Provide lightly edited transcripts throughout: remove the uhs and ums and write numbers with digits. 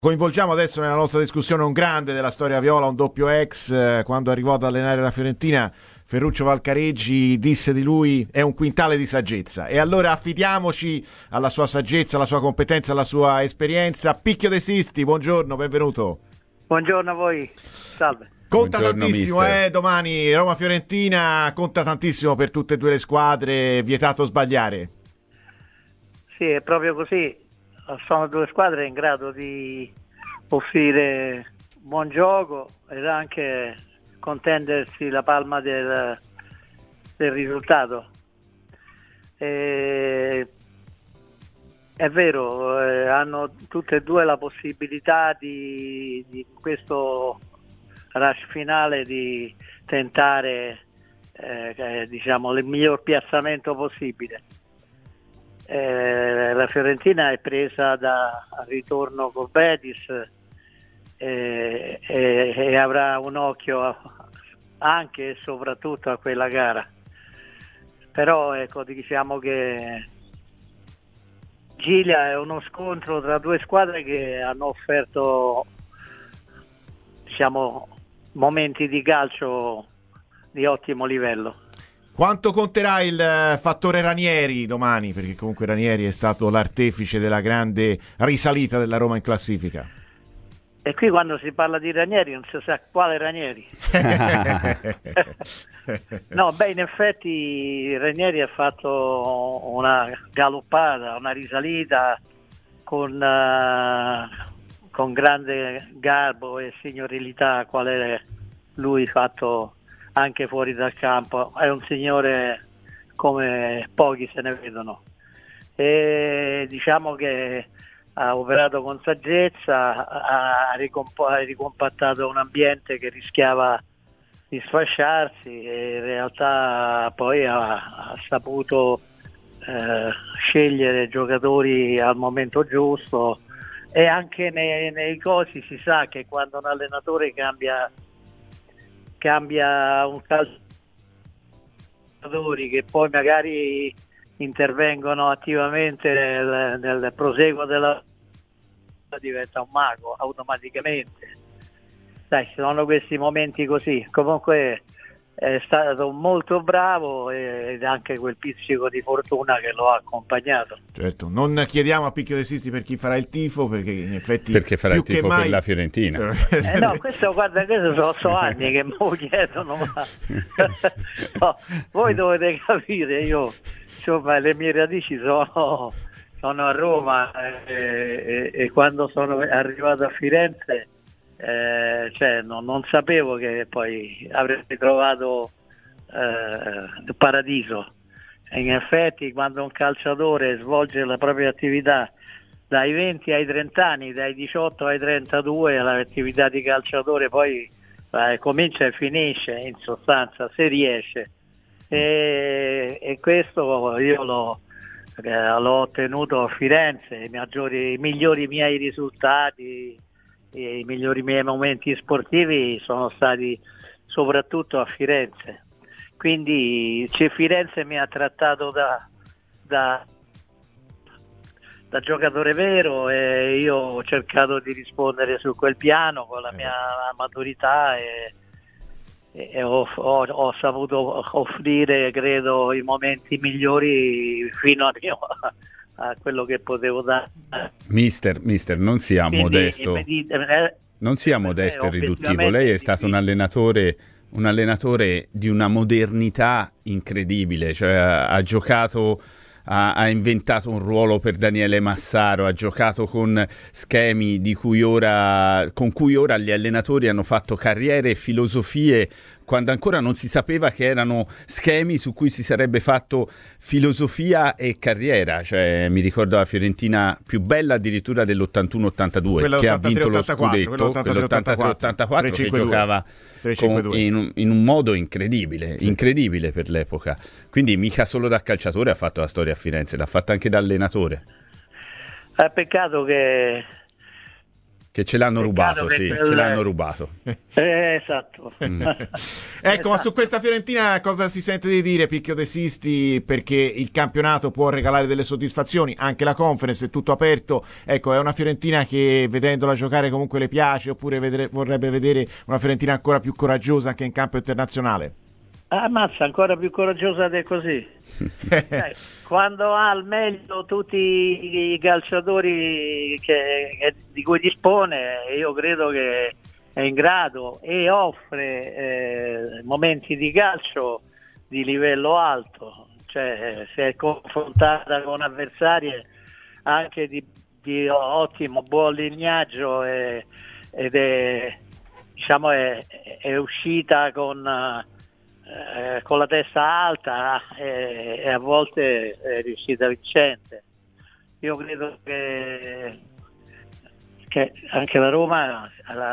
Coinvolgiamo adesso nella nostra discussione un grande della storia viola, un doppio ex. Quando arrivò ad allenare la Fiorentina, Ferruccio Valcareggi disse di lui: è un quintale di saggezza. E allora affidiamoci alla sua saggezza, alla sua competenza, alla sua esperienza. Picchio De Sisti, buongiorno, benvenuto. Buongiorno a voi, salve. Conta Buongiorno, tantissimo, mister. Domani Roma-Fiorentina conta tantissimo per tutte e due le squadre, vietato sbagliare. Sì, è proprio così. Sono due squadre in grado di offrire buon gioco ed anche contendersi la palma del risultato. È vero, hanno tutte e due la possibilità di questo rush finale di tentare il miglior piazzamento possibile. La Fiorentina è presa al ritorno col Betis e avrà un occhio anche e soprattutto a quella gara. Però ecco, diciamo che Gilia è uno scontro tra due squadre che hanno offerto, momenti di calcio di ottimo livello. Quanto conterà il fattore Ranieri domani? Perché comunque Ranieri è stato l'artefice della grande risalita della Roma in classifica. E qui quando si parla di Ranieri non si sa quale Ranieri. No, in effetti Ranieri ha fatto una galoppata, una risalita con grande garbo e signorilità, quale lui fatto anche fuori dal campo. È un signore come pochi se ne vedono, e diciamo che ha operato con saggezza, ha ricompattato un ambiente che rischiava di sfasciarsi e in realtà poi ha saputo scegliere giocatori al momento giusto. E anche nei cosi si sa che quando un allenatore cambia un calciatori che poi magari intervengono attivamente nel proseguo della diventa un mago automaticamente. Dai, sono questi momenti così. Comunque è stato molto bravo ed anche quel pizzico di fortuna che lo ha accompagnato. Certo, non chiediamo a Picchio De Sisti per chi farà il tifo, perché in effetti Perché farà più il tifo che mai per la Fiorentina. No, questo sono anni che me lo chiedono. No, voi dovete capire, io insomma le mie radici sono a Roma e quando sono arrivato a Firenze non sapevo che poi avrei trovato il paradiso. E in effetti quando un calciatore svolge la propria attività dai 20 ai 30 anni, dai 18 ai 32, l'attività di calciatore poi comincia e finisce, in sostanza, se riesce. E questo io l'ho ottenuto a Firenze. I migliori miei risultati, i migliori miei momenti sportivi sono stati soprattutto a Firenze. Quindi Firenze mi ha trattato da giocatore vero e io ho cercato di rispondere su quel piano con la mia maturità e ho saputo offrire, credo, i momenti migliori fino a quello che potevo dare. Mister, non sia modesto. Non sia modesto e riduttivo. Lei è stato un allenatore di una modernità incredibile, cioè ha giocato, ha inventato un ruolo per Daniele Massaro, ha giocato con schemi con cui ora gli allenatori hanno fatto carriere e filosofie quando ancora non si sapeva che erano schemi su cui si sarebbe fatto filosofia e carriera. Cioè, mi ricordo la Fiorentina più bella addirittura dell'81-82 che ha vinto lo scudetto, quell'83-84 che giocava in un modo incredibile, sì, incredibile per l'epoca. Quindi mica solo da calciatore ha fatto la storia a Firenze, l'ha fatta anche da allenatore. È peccato che Che ce l'hanno rubato, sì, ce l'hanno rubato. Esatto. Ecco, ma su questa Fiorentina cosa si sente di dire, Picchio De Sisti? Perché il campionato può regalare delle soddisfazioni, anche la Conference è tutto aperto. Ecco, è una Fiorentina che vedendola giocare comunque le piace, oppure vorrebbe vedere una Fiorentina ancora più coraggiosa anche in campo internazionale? Ammazza, ancora più coraggiosa di così. Quando ha al meglio tutti i calciatori di cui dispone, io credo che è in grado e offre momenti di calcio di livello alto, cioè si è confrontata con avversarie anche di ottimo, buon lignaggio ed è, diciamo, è uscita con la testa alta e a volte è riuscita vincente. Io credo che anche la Roma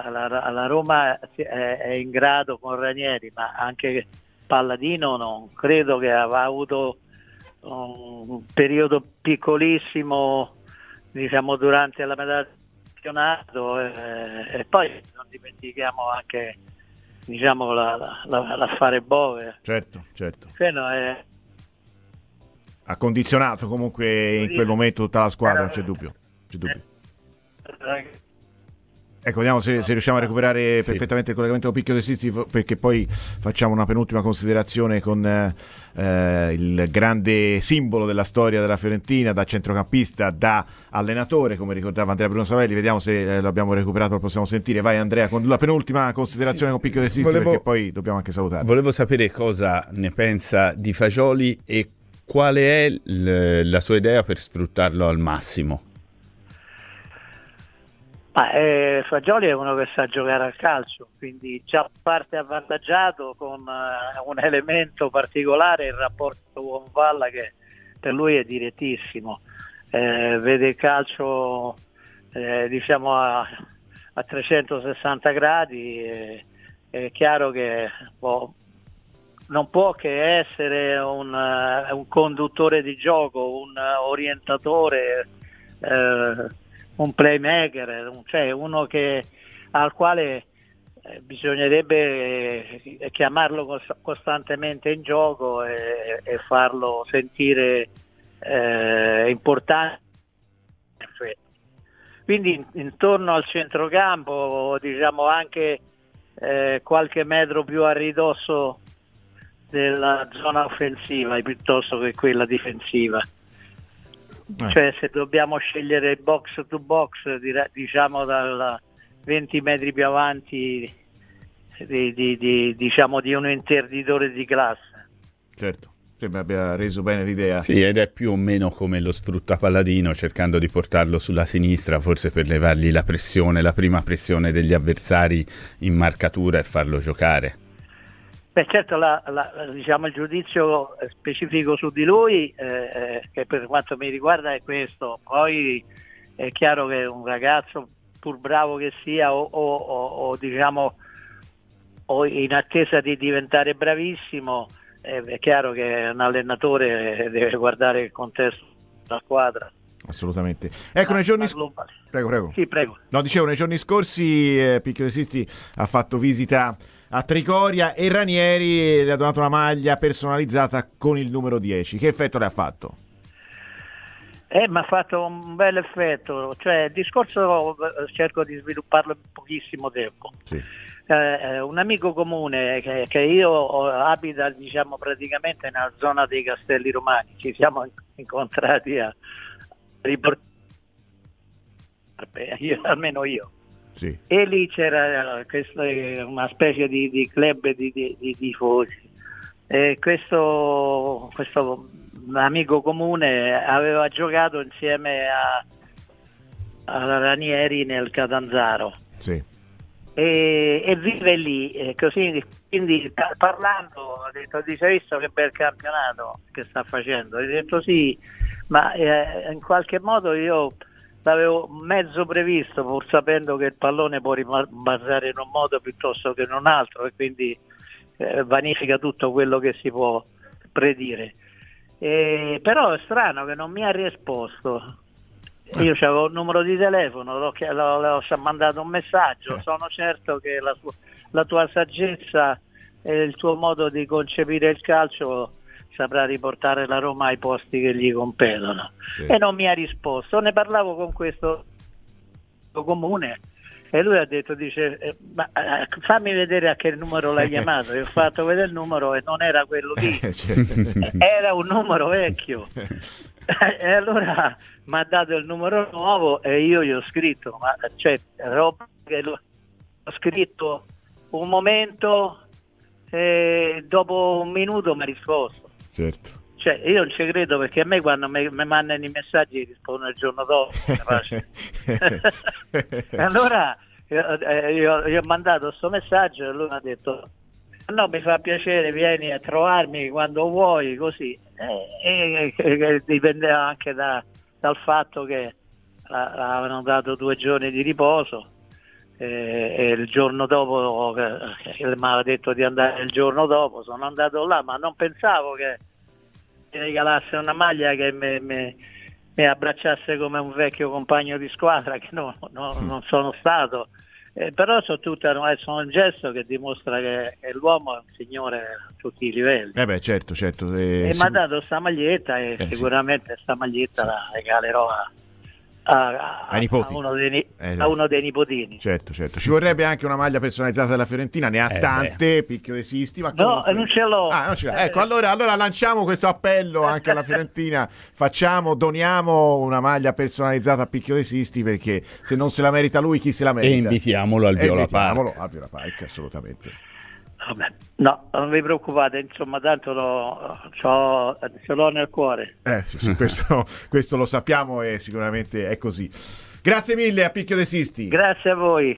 è in grado con Ranieri, ma anche Palladino non credo che avrà avuto un periodo piccolissimo, diciamo, durante la metà del campionato, e poi non dimentichiamo anche, diciamo, l'affare Bove. Certo. Cioè, no, ha condizionato comunque in quel momento tutta la squadra, non c'è dubbio. Ecco, vediamo se riusciamo a recuperare perfettamente il collegamento con Picchio De Sisti, perché poi facciamo una penultima considerazione con il grande simbolo della storia della Fiorentina, da centrocampista, da allenatore, come ricordava Andrea Bruno Savelli. Vediamo se l'abbiamo recuperato, lo possiamo sentire. Vai Andrea, con la penultima considerazione con Picchio De Sisti, perché poi dobbiamo anche salutare. Volevo sapere cosa ne pensa di Fagioli e quale è la sua idea per sfruttarlo al massimo. Fagioli è uno che sa giocare al calcio, quindi già parte avvantaggiato con un elemento particolare, il rapporto uomo-palla, che per lui è direttissimo, vede il calcio diciamo a 360 gradi, è chiaro che non può che essere un conduttore di gioco, un orientatore, un playmaker, cioè uno al quale bisognerebbe chiamarlo costantemente in gioco e farlo sentire importante. Quindi intorno al centrocampo, diciamo anche qualche metro più a ridosso della zona offensiva piuttosto che quella difensiva. Cioè, se dobbiamo scegliere il box to box, diciamo dal 20 metri più avanti diciamo di un interditore di classe. Certo, sembra abbia reso bene l'idea. Sì, ed è più o meno come lo sfrutta Palladino, cercando di portarlo sulla sinistra, forse per levargli la prima pressione degli avversari in marcatura e farlo giocare. Beh, certo, diciamo, il giudizio specifico su di lui, che per quanto mi riguarda è questo. Poi è chiaro che un ragazzo, pur bravo che sia, o diciamo o in attesa di diventare bravissimo, è chiaro che un allenatore deve guardare il contesto della squadra. Assolutamente. Ecco, nei giorni Prego. Sì, prego. No, dicevo, nei giorni scorsi Picchio De Sisti ha fatto visita a Trigoria e Ranieri le ha donato una maglia personalizzata con il numero 10. Che effetto le ha fatto? Mi ha fatto un bel effetto, cioè il discorso cerco di svilupparlo in pochissimo tempo. Sì. Un amico comune che io abita, diciamo, praticamente nella zona dei Castelli Romani, ci siamo incontrati a riportare, almeno io. Sì. E lì c'era una specie di club di tifosi, e questo amico comune aveva giocato insieme a Ranieri nel Catanzaro. Sì. E vive lì, così, quindi parlando ho detto: dice, visto che bel campionato che sta facendo? Ho detto sì, ma in qualche modo io l'avevo mezzo previsto, pur sapendo che il pallone può rimbalzare in un modo piuttosto che in un altro, e quindi vanifica tutto quello che si può predire. Però è strano che non mi ha risposto, Io avevo un numero di telefono, l'ho mandato un messaggio, sono certo che la tua saggezza e il tuo modo di concepire il calcio saprà riportare la Roma ai posti che gli competono. Sì. E non mi ha risposto. Ne parlavo con questo comune e lui ha detto, fammi vedere a che numero l'hai chiamato. Io ho fatto vedere il numero e non era quello lì, era un numero vecchio. E allora mi ha dato il numero nuovo e io gli ho scritto, roba che ho scritto un momento e dopo un minuto mi ha risposto. Certo. Cioè, io non ci credo, perché a me quando mi mandano i messaggi rispondo il giorno dopo. Allora io ho mandato questo messaggio e lui mi ha detto no, mi fa piacere, vieni a trovarmi quando vuoi, così. Dipendeva anche dal fatto che avevano dato 2 giorni di riposo e il giorno dopo mi aveva detto di andare il giorno dopo, sono andato là, ma non pensavo che mi regalasse una maglia che mi abbracciasse come un vecchio compagno di squadra, che non sono stato, però sono un gesto che dimostra che l'uomo è un signore a tutti i livelli. Certo. E mi ha dato sta maglietta e sicuramente sta maglietta la regalerò a uno dei nipotini. Certo. Ci vorrebbe anche una maglia personalizzata della Fiorentina, ne ha tante, Picchio De Sisti, ma no, non ce l'ho. Non ce l'ha. Ecco, allora lanciamo questo appello anche alla Fiorentina, doniamo una maglia personalizzata a Picchio De Sisti, perché se non se la merita lui, chi se la merita? E invitiamolo al Viola Park. Al Viola Park, assolutamente. Vabbè. No, non vi preoccupate, insomma, tanto ce l'ho nel cuore. Sì, questo lo sappiamo e sicuramente è così. Grazie mille a Picchio De Sisti. Grazie a voi.